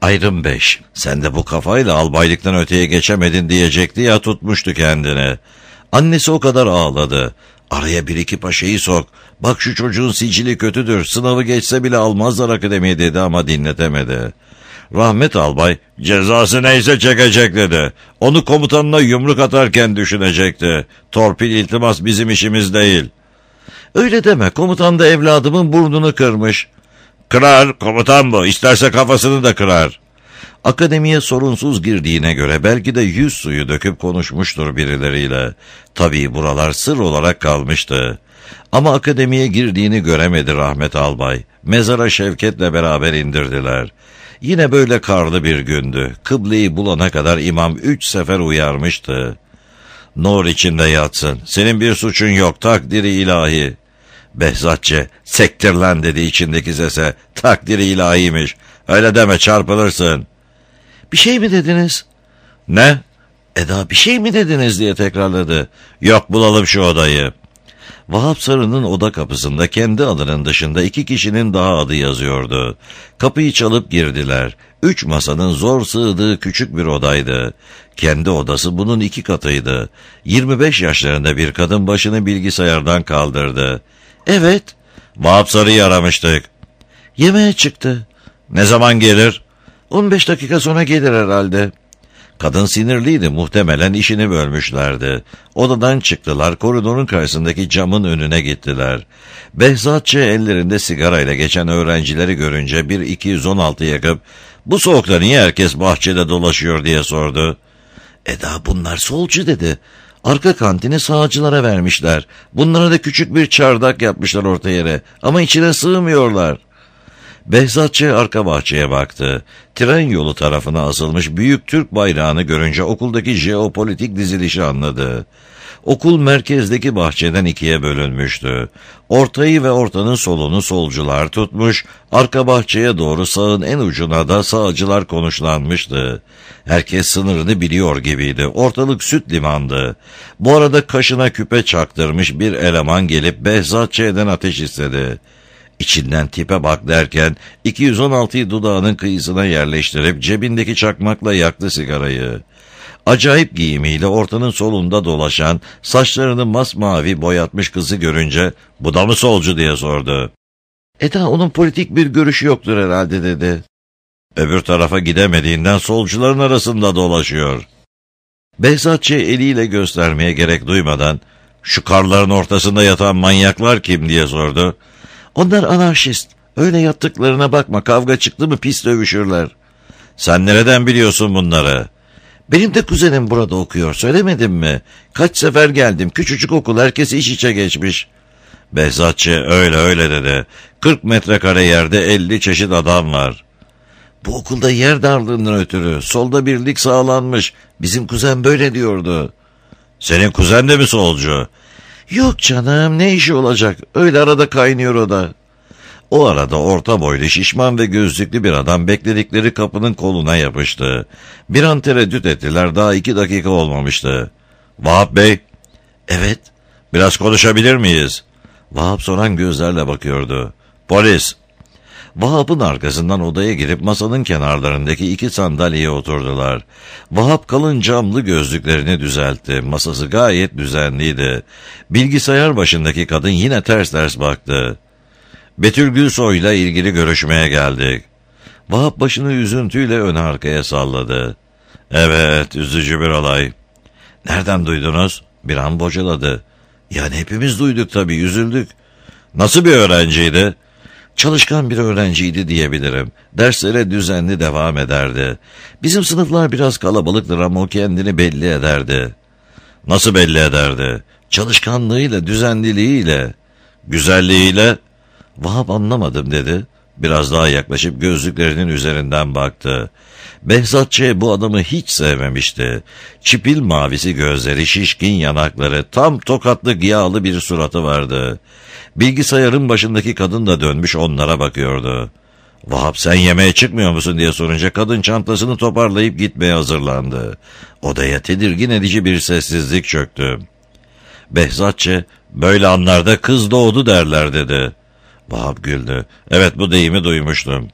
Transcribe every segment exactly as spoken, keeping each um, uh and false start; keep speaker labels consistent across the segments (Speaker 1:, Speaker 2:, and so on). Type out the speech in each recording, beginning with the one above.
Speaker 1: Ayrım beş. Sen de bu kafayla albaylıktan öteye geçemedin diyecekti ya, tutmuştu kendini. Annesi o kadar ağladı. Araya bir iki paşayı sok. Bak şu çocuğun sicili kötüdür. Sınavı geçse bile almazlar akademiye dedi ama dinletemedi. Rahmet albay cezası neyse çekecek dedi. Onu komutanına yumruk atarken düşünecekti. Torpil iltimas bizim işimiz değil. Öyle deme, komutan da evladımın burnunu kırmış. Kırar, komutan bu. İsterse kafasını da kırar. Akademiye sorunsuz girdiğine göre belki de yüz suyu döküp konuşmuştur birileriyle. Tabii buralar sır olarak kalmıştı. Ama akademiye girdiğini göremedi Rahmet albay. Mezara Şevket'le beraber indirdiler. Yine böyle karlı bir gündü. Kıbleyi bulana kadar imam üç sefer uyarmıştı. Nur içinde yatsın. Senin bir suçun yok, takdiri ilahi. Behzatçı, sektir lan dedi içindeki sese. Takdiri ilahiymiş. Öyle deme, çarpılırsın. Bir şey mi dediniz? Ne? Eda bir şey mi dediniz diye tekrarladı. Yok, bulalım şu odayı. Vahap Sarı'nın oda kapısında kendi adının dışında iki kişinin daha adı yazıyordu. Kapıyı çalıp girdiler. Üç masanın zor sığdığı küçük bir odaydı. Kendi odası bunun iki katıydı. yirmi beş yaşlarında bir kadın başını bilgisayardan kaldırdı. Evet. Vahap Sarı'yı aramıştık. Yemeğe çıktı. Ne zaman gelir? on beş dakika sonra gelir herhalde. Kadın sinirliydi, muhtemelen işini bölmüşlerdi. Odadan çıktılar, koridorun karşısındaki camın önüne gittiler. Behzatçı ellerinde sigarayla geçen öğrencileri görünce bir iki yüz on altı yakıp "Bu soğukta niye herkes bahçede dolaşıyor?" diye sordu. Eda bunlar solcu dedi. Arka kantini sağcılara vermişler. Bunlara da küçük bir çardak yapmışlar orta yere ama içine sığmıyorlar. Behzatçı arka bahçeye baktı. Tren yolu tarafına asılmış büyük Türk bayrağını görünce okuldaki jeopolitik dizilişi anladı. Okul merkezdeki bahçeden ikiye bölünmüştü. Ortayı ve ortanın solunu solcular tutmuş, arka bahçeye doğru sağın en ucuna da sağcılar konuşlanmıştı. Herkes sınırını biliyor gibiydi. Ortalık süt limandı. Bu arada kaşına küpe çaktırmış bir eleman gelip Behzatçı'dan ateş istedi. İçinden tipe bak derken iki yüz on altıyı dudağının kıyısına yerleştirip cebindeki çakmakla yaktı sigarayı. Acayip giyimiyle ortanın solunda dolaşan, saçlarını masmavi boyatmış kızı görünce "Bu da mı solcu?" diye sordu. Eda onun politik bir görüşü yoktur herhalde dedi. Öbür tarafa gidemediğinden solcuların arasında dolaşıyor. Behzatçı eliyle göstermeye gerek duymadan "Şu karların ortasında yatan manyaklar kim?" diye sordu. Onlar anarşist. Öyle yattıklarına bakma, kavga çıktı mı pis dövüşürler. Sen nereden biliyorsun bunları? Benim de kuzenim burada okuyor, söylemedim mi? Kaç sefer geldim, küçücük okul, herkes iç içe geçmiş. Behzatçı öyle öyle dedi. kırk metrekare yerde elli çeşit adam var. Bu okulda yer darlığından ötürü solda birlik sağlanmış. Bizim kuzen böyle diyordu. Senin kuzen de mi solcu? Yok canım, ne işi olacak? Öyle arada kaynıyor o da. O arada orta boylu, şişman ve gözlüklü bir adam bekledikleri kapının koluna yapıştı. Bir an tereddüt ettiler, daha iki dakika olmamıştı. Vahap Bey. Evet. Biraz konuşabilir miyiz? Vahap soran gözlerle bakıyordu. Polis. Vahap'ın arkasından odaya girip masanın kenarlarındaki iki sandalyeye oturdular. Vahap kalın camlı gözlüklerini düzeltti. Masası gayet düzenliydi. Bilgisayar başındaki kadın yine ters ters baktı. Betül Gülsoy'la ilgili görüşmeye geldik. Vahap başını üzüntüyle ön arkaya salladı. Evet, üzücü bir olay. Nereden duydunuz? Bir an bocaladı. Yani hepimiz duyduk tabii, üzüldük. Nasıl bir öğrenciydi? Çalışkan bir öğrenciydi diyebilirim. Derslere düzenli devam ederdi. Bizim sınıflar biraz kalabalıktır ama o kendini belli ederdi. Nasıl belli ederdi? Çalışkanlığıyla, düzenliliğiyle. Güzelliğiyle? Vahap anlamadım dedi. Biraz daha yaklaşıp gözlüklerinin üzerinden baktı. Behzatçı bu adamı hiç sevmemişti. Çipil mavisi gözleri, şişkin yanakları, tam tokatlık yağlı bir suratı vardı. Bilgisayarın başındaki kadın da dönmüş onlara bakıyordu. Vahap sen yemeğe çıkmıyor musun diye sorunca kadın çantasını toparlayıp gitmeye hazırlandı. Odaya tedirgin edici bir sessizlik çöktü. Behzatçı böyle anlarda kız doğdu derler dedi. Vahap güldü. Evet, bu deyimi duymuştum.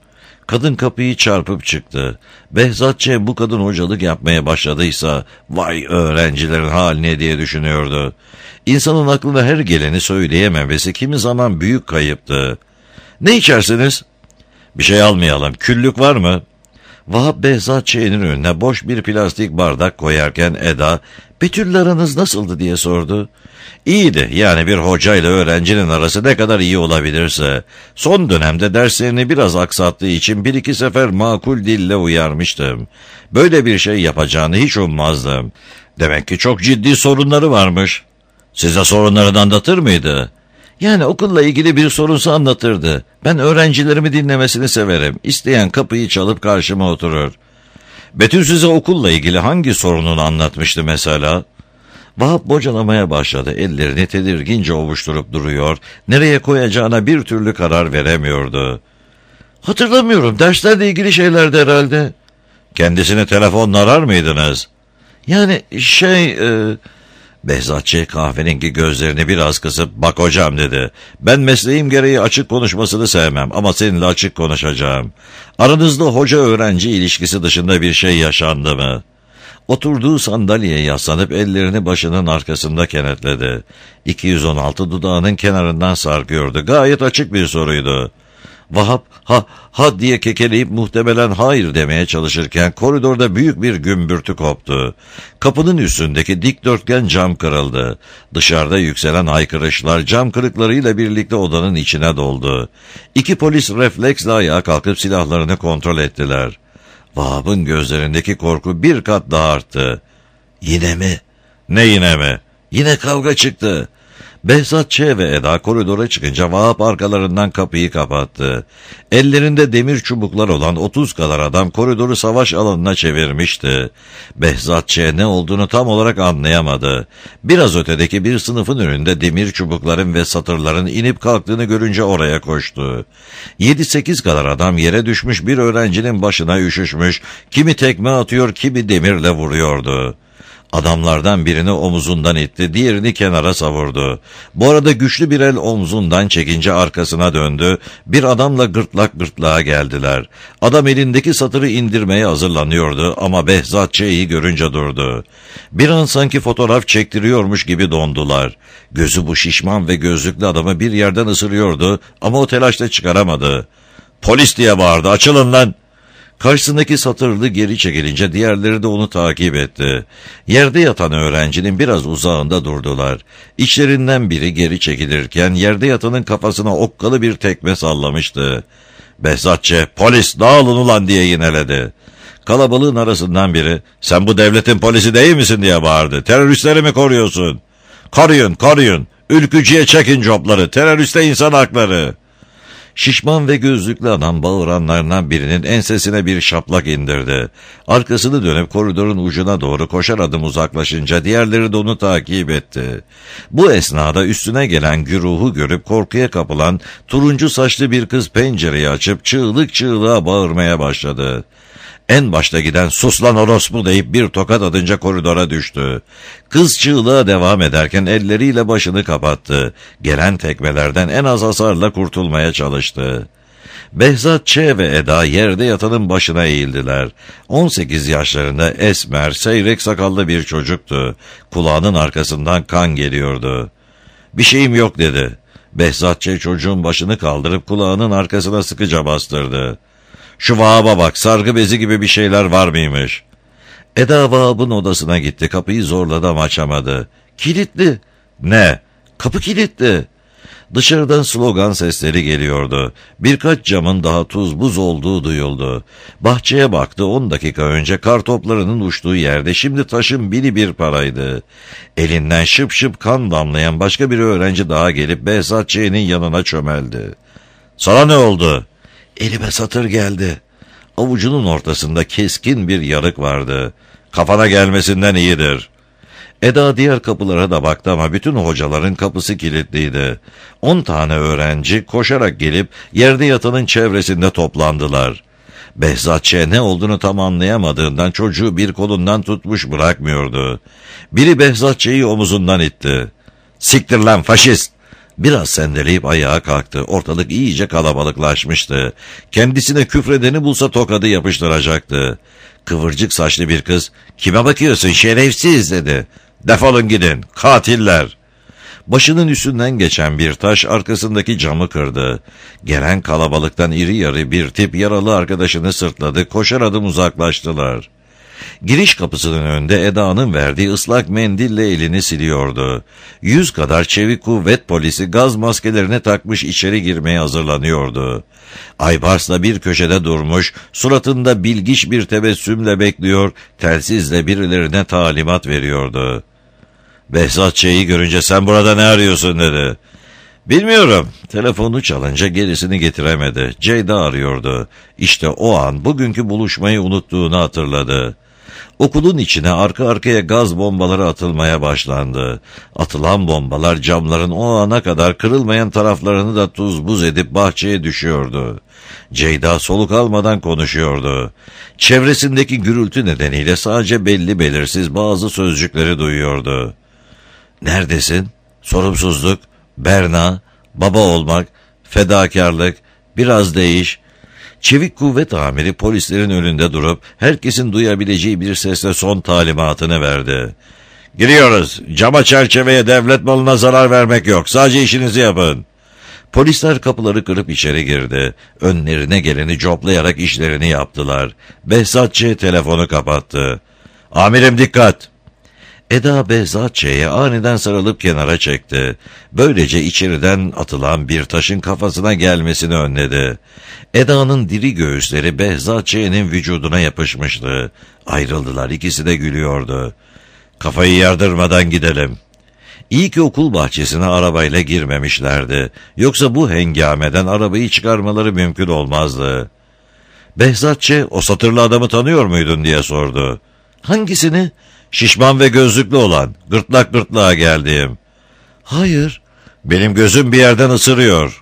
Speaker 1: Kadın kapıyı çarpıp çıktı. Behzat Ç. bu kadın hocalık yapmaya başladıysa vay öğrencilerin haline diye düşünüyordu. İnsanın aklına her geleni söyleyememesi kimi zaman büyük kayıptı. Ne içersiniz? Bir şey almayalım. Küllük var mı? Vahap Behzat Ç'nin önüne boş bir plastik bardak koyarken Eda, Betül'le aranız nasıldı diye sordu. İyiydi, yani bir hocayla öğrencinin arası ne kadar iyi olabilirse. Son dönemde derslerini biraz aksattığı için bir iki sefer makul dille uyarmıştım. Böyle bir şey yapacağını hiç ummazdım. Demek ki çok ciddi sorunları varmış. Size sorunlarını anlatır mıydı? Yani okulla ilgili bir sorunsa anlatırdı. Ben öğrencilerimi dinlemesini severim. İsteyen kapıyı çalıp karşıma oturur. Betül size okulla ilgili hangi sorununu anlatmıştı mesela? Vahap bocalamaya başladı. Ellerini tedirgince ovuşturup duruyor. Nereye koyacağına bir türlü karar veremiyordu. Hatırlamıyorum. Derslerle ilgili şeylerdi herhalde. Kendisini telefonla arar mıydınız? Yani şey... E... Behzat Ç. kahverengi gözlerini biraz kısıp bak hocam dedi. Ben mesleğim gereği açık konuşmasını sevmem ama seninle açık konuşacağım. Aranızda hoca öğrenci ilişkisi dışında bir şey yaşandı mı? Oturduğu sandalyeye yaslanıp ellerini başının arkasında kenetledi. iki yüz on altı dudağının kenarından sarkıyordu. Gayet açık bir soruydu. Vahap ha ha diye kekeleyip muhtemelen hayır demeye çalışırken koridorda büyük bir gümbürtü koptu. Kapının üstündeki dikdörtgen cam kırıldı. Dışarıda yükselen haykırışlar cam kırıklarıyla birlikte odanın içine doldu. İki polis refleksle ayağa kalkıp silahlarını kontrol ettiler. Vahap'ın gözlerindeki korku bir kat daha arttı. Yine mi? Ne yine mi? Yine kavga çıktı. Behzat Ç. ve Eda koridora çıkınca Vahap arkalarından kapıyı kapattı. Ellerinde demir çubuklar olan otuz kadar adam koridoru savaş alanına çevirmişti. Behzat Ç. ne olduğunu tam olarak anlayamadı. Biraz ötedeki bir sınıfın önünde demir çubukların ve satırların inip kalktığını görünce oraya koştu. Yedi sekiz kadar adam yere düşmüş bir öğrencinin başına üşüşmüş, kimi tekme atıyor, kimi demirle vuruyordu. Adamlardan birini omuzundan itti, diğerini kenara savurdu. Bu arada güçlü bir el omzundan çekince arkasına döndü. Bir adamla gırtlak gırtlağa geldiler. Adam elindeki satırı indirmeye hazırlanıyordu ama Behzat Ç'yi görünce durdu. Bir an sanki fotoğraf çektiriyormuş gibi dondular. Gözü bu şişman ve gözlüklü adamı bir yerden ısırıyordu ama o telaşla çıkaramadı. "Polis!" diye bağırdı. "Açılın lan!" Karşısındaki satırlı geri çekilince diğerleri de onu takip etti. Yerde yatan öğrencinin biraz uzağında durdular. İçlerinden biri geri çekilirken yerde yatanın kafasına okkalı bir tekme sallamıştı. Behzat Ç. "Polis, dağılın ulan!" diye yineledi. Kalabalığın arasından biri "Sen bu devletin polisi değil misin?" diye bağırdı. "Teröristleri mi koruyorsun?" "Koruyun, koruyun! Ülkücüye çekin copları! Teröriste insan hakları!" Şişman ve gözlüklü adam bağıranlarından birinin ensesine bir şaplak indirdi. Arkasını dönüp koridorun ucuna doğru koşar adım uzaklaşınca diğerleri de onu takip etti. Bu esnada üstüne gelen güruhu görüp korkuya kapılan turuncu saçlı bir kız pencereyi açıp çığlık çığlığa bağırmaya başladı. En başta giden "Sus lan orospu!" deyip bir tokat atınca koridora düştü. Kız çığlığa devam ederken elleriyle başını kapattı. Gelen tekmelerden en az hasarla kurtulmaya çalıştı. Behzat Ç. ve Eda yerde yatanın başına eğildiler. on sekiz yaşlarında esmer, seyrek sakallı bir çocuktu. Kulağının arkasından kan geliyordu. "Bir şeyim yok," dedi. Behzat Ç. çocuğun başını kaldırıp kulağının arkasına sıkıca bastırdı. "Şu Vahap'a bak, sargı bezi gibi bir şeyler var mıymış?" Eda Vahap'ın odasına gitti. Kapıyı zorladı ama açamadı. "Kilitli." "Ne?" "Kapı kilitli." Dışarıdan slogan sesleri geliyordu. Birkaç camın daha tuz buz olduğu duyuldu. Bahçeye baktı. On dakika önce kartoplarının uçtuğu yerde şimdi taşın biri bir paraydı. Elinden şıp şıp kan damlayan başka bir öğrenci daha gelip Behzat Ç'nin yanına çömeldi. "Sana ne oldu?" "Elime satır geldi." Avucunun ortasında keskin bir yarık vardı. "Kafana gelmesinden iyidir." Eda diğer kapılara da baktı ama bütün hocaların kapısı kilitliydi. On tane öğrenci koşarak gelip yerde yatanın çevresinde toplandılar. Behzat Ç. ne olduğunu tam anlayamadığından çocuğu bir kolundan tutmuş bırakmıyordu. Biri Behzat Ç'yi omuzundan itti. "Siktir lan faşist!" Biraz sendeleyip ayağa kalktı. Ortalık iyice kalabalıklaşmıştı. Kendisine küfredeni bulsa tokadı yapıştıracaktı. Kıvırcık saçlı bir kız, "Kime bakıyorsun şerefsiz?" dedi. "Defolun gidin, katiller." Başının üstünden geçen bir taş arkasındaki camı kırdı. Gelen kalabalıktan iri yarı bir tip yaralı arkadaşını sırtladı, koşar adım uzaklaştılar. Giriş kapısının önünde Eda'nın verdiği ıslak mendille elini siliyordu. Yüz kadar çevik kuvvet polisi gaz maskelerini takmış içeri girmeye hazırlanıyordu. Aybars'la bir köşede durmuş, suratında bilgiç bir tebessümle bekliyor, telsizle birilerine talimat veriyordu. Behzat Ç'yi görünce "Sen burada ne arıyorsun?" dedi. "Bilmiyorum." Telefonu çalınca gerisini getiremedi. Ceyda arıyordu. İşte o an bugünkü buluşmayı unuttuğunu hatırladı. Okulun içine arka arkaya gaz bombaları atılmaya başlandı. Atılan bombalar camların o ana kadar kırılmayan taraflarını da tuz buz edip bahçeye düşüyordu. Ceyda soluk almadan konuşuyordu. Çevresindeki gürültü nedeniyle sadece belli belirsiz bazı sözcükleri duyuyordu. "Neredesin? Sorumsuzluk, Berna, baba olmak, fedakarlık, biraz değiş." Çevik kuvvet amiri polislerin önünde durup herkesin duyabileceği bir sesle son talimatını verdi. "Giriyoruz. Cama çerçeveye devlet malına zarar vermek yok. Sadece işinizi yapın." Polisler kapıları kırıp içeri girdi. Önlerine geleni coplayarak işlerini yaptılar. Behzat Ç. telefonu kapattı. "Amirim dikkat!" Eda Behzat Ç'ye aniden sarılıp kenara çekti. Böylece içeriden atılan bir taşın kafasına gelmesini önledi. Eda'nın diri göğüsleri Behzat Ç'nin vücuduna yapışmıştı. Ayrıldılar, ikisi de gülüyordu. "Kafayı yardırmadan gidelim." İyi ki okul bahçesine arabayla girmemişlerdi. Yoksa bu hengameden arabayı çıkarmaları mümkün olmazdı. Behzat Ç. "O satırlı adamı tanıyor muydun?" diye sordu. "Hangisini?" "Şişman ve gözlüklü olan, gırtlak gırtlağa geldiğim." "Hayır." "Benim gözüm bir yerden ısırıyor."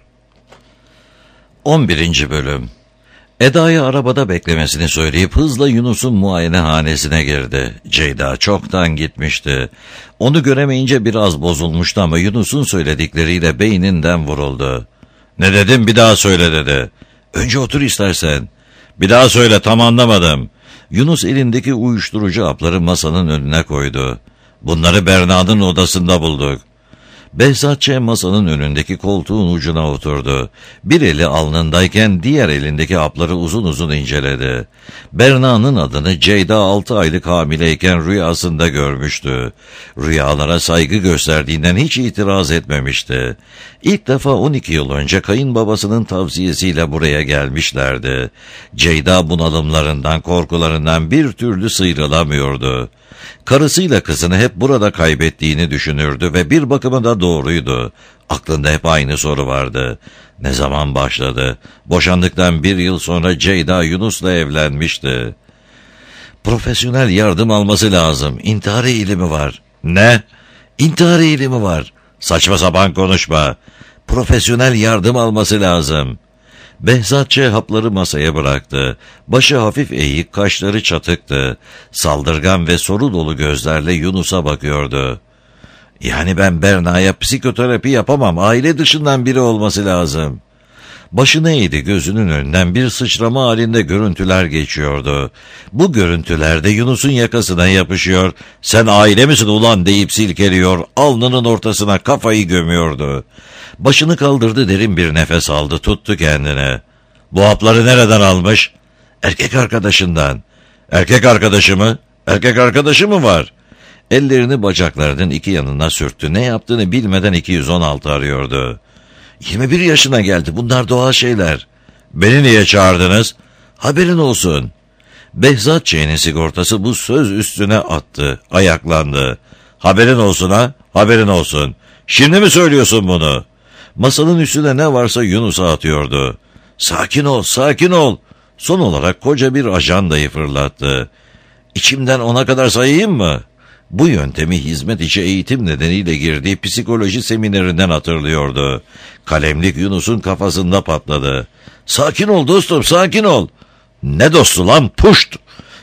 Speaker 1: on birinci Bölüm. Eda'ya arabada beklemesini söyleyip hızla Yunus'un muayenehanesine girdi. Ceyda çoktan gitmişti. Onu göremeyince biraz bozulmuştu ama Yunus'un söyledikleriyle beyninden vuruldu. "Ne dedim, bir daha söyle" dedi. "Önce otur istersen." "Bir daha söyle, tam anlamadım." Yunus elindeki uyuşturucu hapları masanın önüne koydu. "Bunları Berna'nın odasında bulduk." Behzat Ç. masanın önündeki koltuğun ucuna oturdu. Bir eli alnındayken diğer elindeki hapları uzun uzun inceledi. Berna'nın adını Ceyda altı aylık hamileyken rüyasında görmüştü. Rüyalara saygı gösterdiğinden hiç itiraz etmemişti. İlk defa on iki yıl önce kayınbabasının tavsiyesiyle buraya gelmişlerdi. Ceyda bunalımlarından, korkularından bir türlü sıyrılamıyordu. Karısıyla kızını hep burada kaybettiğini düşünürdü ve bir bakıma da doğruydu. Aklında hep aynı soru vardı. Ne zaman başladı? Boşandıktan bir yıl sonra Ceyda Yunus'la evlenmişti. "Profesyonel yardım alması lazım. İntihar eğilimi var." "Ne?" "İntihar eğilimi var." "Saçma sapan konuşma." "Profesyonel yardım alması lazım." Behzat Ç. hapları masaya bıraktı. Başı hafif eğik, kaşları çatıktı. Saldırgan ve soru dolu gözlerle Yunus'a bakıyordu. "Yani ben Berna'ya psikoterapi yapamam. Aile dışından biri olması lazım." Başını eğdi, gözünün önünden bir sıçrama halinde görüntüler geçiyordu. Bu görüntülerde Yunus'un yakasına yapışıyor, "Sen aile misin ulan?" deyip silkeliyor, alnının ortasına kafayı gömüyordu. Başını kaldırdı, derin bir nefes aldı, tuttu kendine. "Bu hapları nereden almış?" "Erkek arkadaşından." "Erkek arkadaşı mı? Erkek arkadaşı mı var?" Ellerini bacaklarının iki yanına sürttü. Ne yaptığını bilmeden iki yüz on altı arıyordu. yirmi bir yaşına geldi. Bunlar doğal şeyler." "Beni niye çağırdınız?" "Haberin olsun." Behzat Ç'nin sigortası bu söz üstüne attı. Ayaklandı. "Haberin olsun ha? Haberin olsun. Şimdi mi söylüyorsun bunu?" Masanın üstüne ne varsa Yunus'a atıyordu. "Sakin ol, sakin ol." Son olarak koca bir ajandayı fırlattı. "İçimden ona kadar sayayım mı?" Bu yöntemi hizmet içi eğitim nedeniyle girdiği psikoloji seminerinden hatırlıyordu. Kalemlik Yunus'un kafasında patladı. "Sakin ol dostum, sakin ol." "Ne dostu lan, puşt!"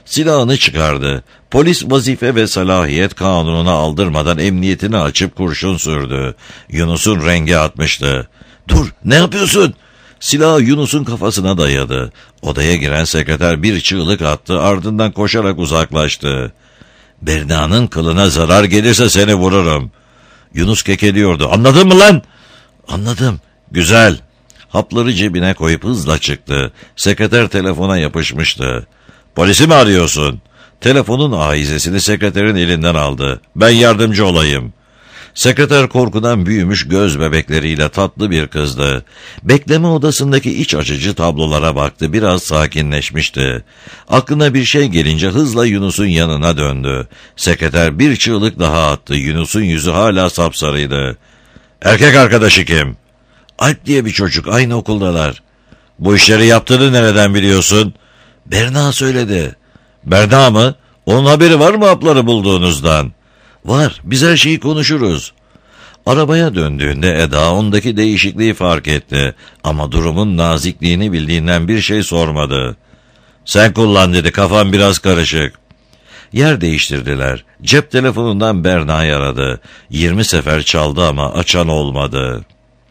Speaker 1: Silahını çıkardı. Polis vazife ve salahiyet kanununa aldırmadan emniyetini açıp kurşun sürdü. Yunus'un rengi atmıştı. "Dur, ne yapıyorsun?" Silahı Yunus'un kafasına dayadı. Odaya giren sekreter bir çığlık attı, ardından koşarak uzaklaştı. "Berna'nın kılına zarar gelirse seni vururum." Yunus kekeliyordu. "Anladın mı lan?" "Anladım." "Güzel." Hapları cebine koyup hızla çıktı. Sekreter telefona yapışmıştı. "Polisi mi arıyorsun?" Telefonun ahizesini sekreterin elinden aldı. "Ben yardımcı olayım." Sekreter korkudan büyümüş göz bebekleriyle tatlı bir kızdı. Bekleme odasındaki iç açıcı tablolara baktı, biraz sakinleşmişti. Aklına bir şey gelince hızla Yunus'un yanına döndü. Sekreter bir çığlık daha attı. Yunus'un yüzü hala sapsarıydı. "Erkek arkadaşı kim?" "Alp diye bir çocuk, aynı okuldalar." "Bu işleri yaptığını nereden biliyorsun?" "Berna söyledi." "Berna mı? Onun haberi var mı hapları bulduğunuzdan?" "Var, biz her şeyi konuşuruz." Arabaya döndüğünde Eda ondaki değişikliği fark etti. Ama durumun nazikliğini bildiğinden bir şey sormadı. "Sen kullan," dedi, "kafam biraz karışık." Yer değiştirdiler. Cep telefonundan Berna'yı aradı. Yirmi sefer çaldı ama açan olmadı.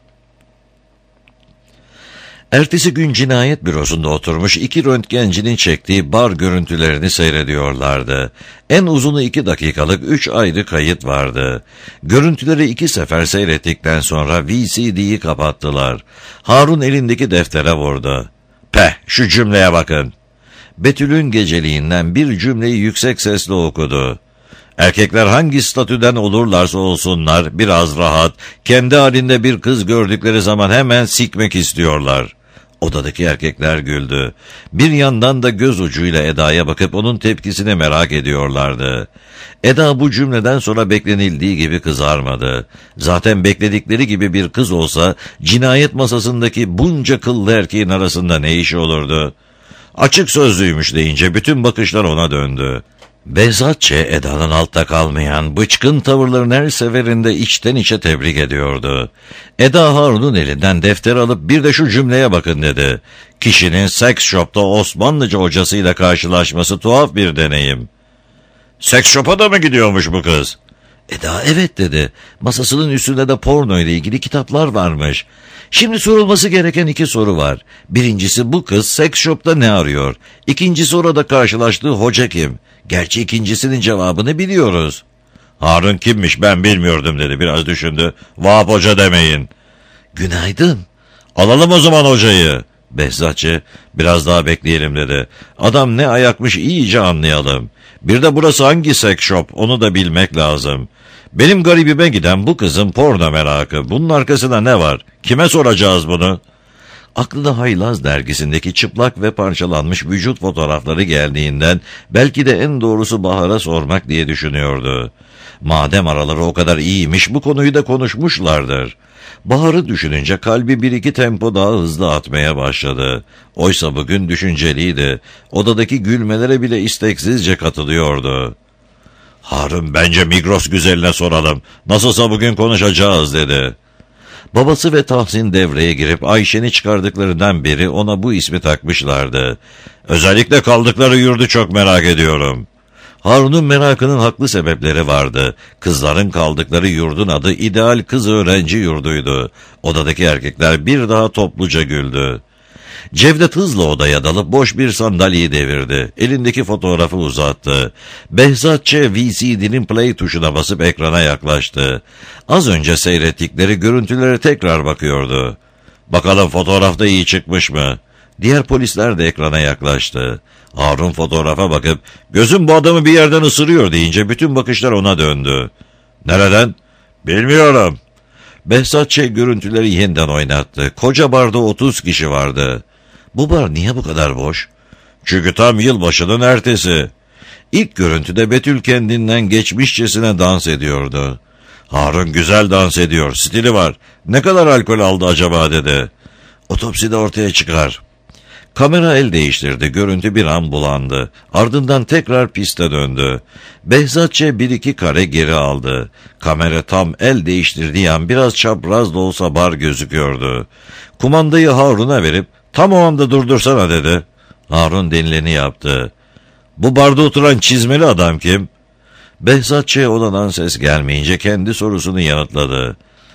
Speaker 1: Ertesi gün cinayet bürosunda oturmuş iki röntgencinin çektiği bar görüntülerini seyrediyorlardı. En uzunu iki dakikalık üç ayrı kayıt vardı. Görüntüleri iki sefer seyrettikten sonra V C D'yi kapattılar. Harun elindeki deftere vurdu. "Peh, şu cümleye bakın." Betül'ün geceliğinden bir cümleyi yüksek sesle okudu. "Erkekler hangi statüden olurlarsa olsunlar biraz rahat, kendi halinde bir kız gördükleri zaman hemen sikmek istiyorlar." Odadaki erkekler güldü. Bir yandan da göz ucuyla Eda'ya bakıp onun tepkisini merak ediyorlardı. Eda bu cümleden sonra beklenildiği gibi kızarmadı. Zaten bekledikleri gibi bir kız olsa cinayet masasındaki bunca kıllı erkeğin arasında ne işi olurdu? Açık sözlüymüş deyince bütün bakışlar ona döndü. Behzatçı Eda'nın altta kalmayan bıçkın tavırların her seferinde içten içe tebrik ediyordu. Eda Harun'un elinden defter alıp "Bir de şu cümleye bakın," dedi. Kişinin seks shop'ta Osmanlıca hocasıyla karşılaşması tuhaf bir deneyim. "Seks shop'a da mı gidiyormuş bu kız?" Eda "Evet," dedi. "Masasının üstünde de porno ile ilgili kitaplar varmış. Şimdi sorulması gereken iki soru var. Birincisi, bu kız seks shop'ta ne arıyor? İkincisi, orada karşılaştığı hoca kim? Gerçi ikincisinin cevabını biliyoruz." "Harun kimmiş, ben bilmiyordum," dedi, biraz düşündü. "Vahap Hoca demeyin." "Günaydın." "Alalım o zaman hocayı." Behzatçı "Biraz daha bekleyelim," dedi. "Adam ne ayakmış, iyice anlayalım. Bir de burası hangi seks shop, onu da bilmek lazım. Benim garibime giden bu kızın porno merakı. Bunun arkasında ne var? Kime soracağız bunu?" Aklına Haylaz dergisindeki çıplak ve parçalanmış vücut fotoğrafları geldiğinden belki de en doğrusu Bahar'a sormak diye düşünüyordu. Madem araları o kadar iyiymiş, bu konuyu da konuşmuşlardır. Bahar'ı düşününce kalbi bir iki tempo daha hızlı atmaya başladı. Oysa bugün düşünceliydi. Odadaki gülmelere bile isteksizce katılıyordu. "Harun, bence Migros güzeline soralım. Nasılsa bugün konuşacağız," dedi. Babası ve Tahsin devreye girip Ayşen'i çıkardıklarından beri ona bu ismi takmışlardı. "Özellikle kaldıkları yurdu çok merak ediyorum." Harun'un merakının haklı sebepleri vardı. Kızların kaldıkları yurdun adı İdeal Kız Öğrenci Yurdu'ydu. Odadaki erkekler bir daha topluca güldü. Cevdet hızla odaya dalıp boş bir sandalyeyi devirdi. Elindeki fotoğrafı uzattı. Behzatçı V C D'nin play tuşuna basıp ekrana yaklaştı. Az önce seyrettikleri görüntülere tekrar bakıyordu. "Bakalım fotoğrafta iyi çıkmış mı?" Diğer polisler de ekrana yaklaştı. Harun fotoğrafa bakıp "Gözüm bu adamı bir yerden ısırıyor," deyince bütün bakışlar ona döndü. "Nereden?" "Bilmiyorum." Behzatçı görüntüleri yeniden oynattı. Koca barda otuz kişi vardı. "Bu bar niye bu kadar boş?" "Çünkü tam yılbaşının ertesi." İlk görüntüde Betül kendinden geçmişçesine dans ediyordu. "Harun güzel dans ediyor, stili var. Ne kadar alkol aldı acaba?" dedi. "Otopside ortaya çıkar." Kamera el değiştirdi. Görüntü bir an bulandı. Ardından tekrar piste döndü. Behzatçı bir iki kare geri aldı. Kamera tam el değiştirdiği an biraz çapraz da olsa bar gözüküyordu. Kumandayı Harun'a verip "Tam o anda durdursana," dedi. Harun denileni yaptı. Bu barda oturan çizmeli adam kim? Behzat Ç'ye odadan ses gelmeyince kendi sorusunu yanıtladı.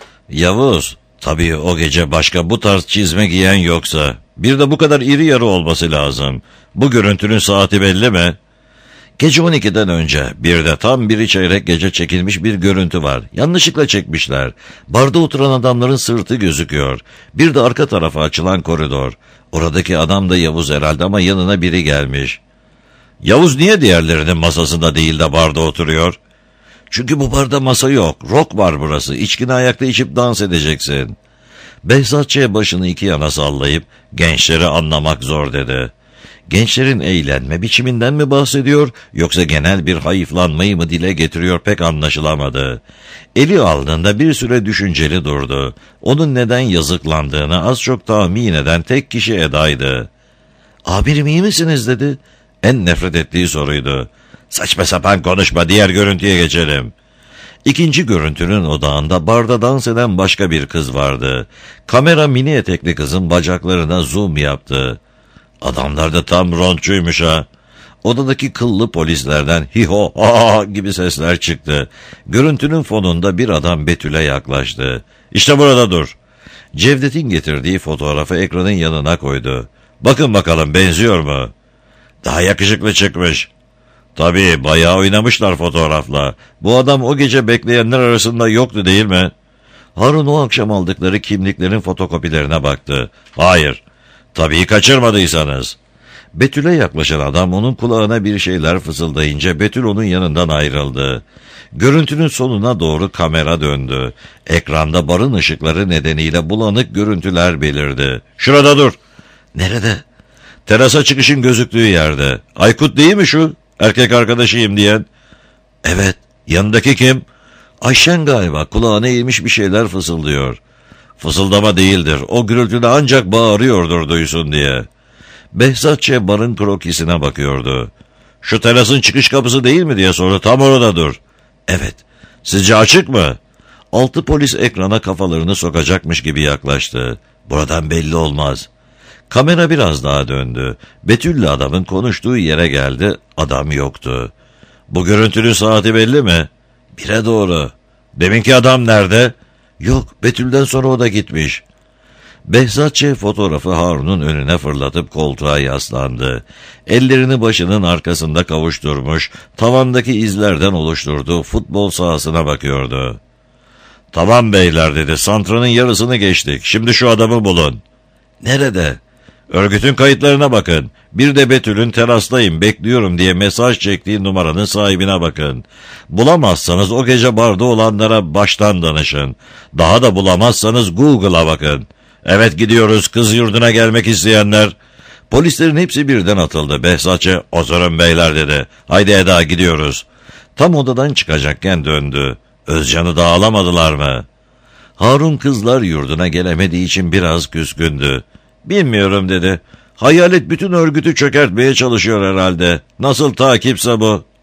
Speaker 1: Yavuz, tabii o gece başka bu tarz çizme giyen yoksa. Bir de bu kadar iri yarı olması lazım. Bu görüntünün saati belli mi? Gece on ikiden önce bir de tam biri çeyrek gece çekilmiş bir görüntü var. Yanlışlıkla çekmişler. Barda oturan adamların sırtı gözüküyor. Bir de arka tarafa açılan koridor. Oradaki adam da Yavuz herhalde ama yanına biri gelmiş. Yavuz niye diğerlerinin masasında değil de barda oturuyor? Çünkü bu barda masa yok. Rock var burası. İçkini ayakta içip dans edeceksin. Behzat Ç. başını iki yana sallayıp gençleri anlamak zor dedi. Gençlerin eğlenme biçiminden mi bahsediyor yoksa genel bir hayıflanmayı mı dile getiriyor pek anlaşılamadı. Eli aldığında bir süre düşünceli durdu. Onun neden yazıklandığını az çok tahmin eden tek kişi Eda'ydı. "Amirim iyi misiniz?" dedi. En nefret ettiği soruydu. "Saçma sapan konuşma, diğer görüntüye geçelim." İkinci görüntünün odağında barda dans eden başka bir kız vardı. Kamera mini etekli kızın bacaklarına zoom yaptı. Adamlar da tam rontçuymuş ha. Odadaki kıllı polislerden hiho ha gibi sesler çıktı. Görüntünün fonunda bir adam Betül'e yaklaştı. "İşte burada dur." Cevdet'in getirdiği fotoğrafı ekranın yanına koydu. "Bakın bakalım benziyor mu?" "Daha yakışıklı çıkmış." "Tabii bayağı oynamışlar fotoğrafla. Bu adam o gece bekleyenler arasında yoktu değil mi?" Harun o akşam aldıkları kimliklerin fotokopilerine baktı. "Hayır. Tabii kaçırmadıysanız." Betül'e yaklaşan adam onun kulağına bir şeyler fısıldayınca Betül onun yanından ayrıldı. Görüntünün sonuna doğru kamera döndü. Ekranda barın ışıkları nedeniyle bulanık görüntüler belirdi. "Şurada dur." "Nerede?" "Terasa çıkışın gözüktüğü yerde." "Aykut değil mi şu? Erkek arkadaşıyım diyen." "Evet." "Yanındaki kim?" "Ayşen galiba, kulağına eğilmiş bir şeyler fısıldıyor." "Fısıldama değildir. O gürültüde ancak bağırıyordur duysun diye." Behzat Ç. barın krokisine bakıyordu. "Şu terasın çıkış kapısı değil mi?" diye sordu. "Tam orada dur." "Evet." "Sizce açık mı?" Altı polis ekrana kafalarını sokacakmış gibi yaklaştı. "Buradan belli olmaz." Kamera biraz daha döndü. Betül'le adamın konuştuğu yere geldi. Adam yoktu. "Bu görüntünün saati belli mi?" "Bire doğru." "Deminki adam nerede?" "Yok, Betül'den sonra o da gitmiş." Behzat Ç. fotoğrafı Harun'un önüne fırlatıp koltuğa yaslandı. Ellerini başının arkasında kavuşturmuş, tavandaki izlerden oluşturduğu futbol sahasına bakıyordu. "Tamam beyler," dedi. "Santranın yarısını geçtik. Şimdi şu adamı bulun." "Nerede?" "Örgütün kayıtlarına bakın. Bir de Betül'ün terastayım, bekliyorum diye mesaj çektiği numaranın sahibine bakın. Bulamazsanız o gece barda olanlara baştan danışın. Daha da bulamazsanız Google'a bakın. Evet, gidiyoruz, kız yurduna gelmek isteyenler." Polislerin hepsi birden atıldı. Behzat Ç. "Oturun beyler," dedi. "Haydi Eda, gidiyoruz." Tam odadan çıkacakken döndü. "Özcan'ı da alamadılar mı?" Harun kızlar yurduna gelemediği için biraz küskündü. "Bilmiyorum," dedi. "Hayalet bütün örgütü çökertmeye çalışıyor herhalde. Nasıl takipse bu."